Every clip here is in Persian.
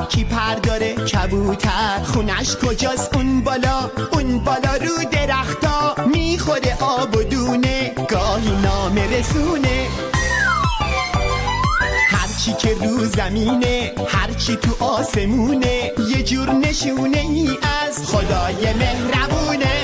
کی پر داره؟ کبوتر. خونش کجاست؟ اون بالا رو درختا. میخوره آب و دونه، گاهی نامه رسونه. هرچی که رو زمینه، هرچی تو آسمونه، یه جور نشونه ای از خدای مهربونه.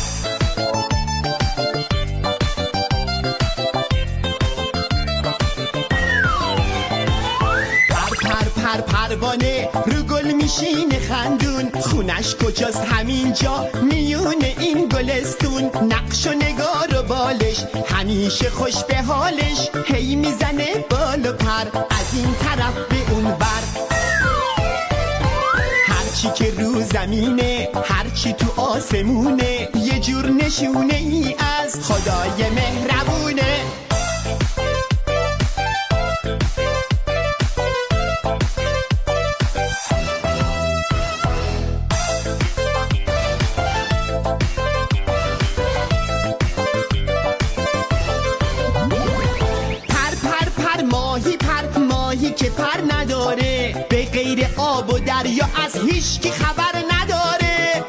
پروانه رو گل میشینه خندون. خونش کجاست؟ همینجا میون این گلستون. نقش و نگار و بالش همیشه خوش به حالش. هی میزنه بال و پر از این طرف به اون بر. هرچی که رو زمینه، هرچی تو آسمونه، یه جور نشونه ای از خدای مهربونه. ماهی که پر نداره، به غیر آب و دریا از هیچ کی خبر نداره.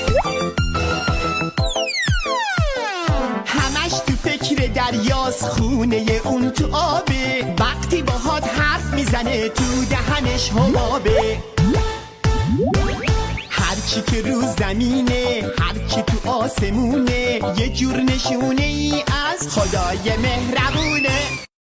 همش تو فکر دریاست، خونه اون تو آبه. وقتی باهات حرف میزنه تو دهنش حبابه. هرچی که رو زمینه، هرچی تو آسمونه، یه جور نشونه ای از خدای مهربونه.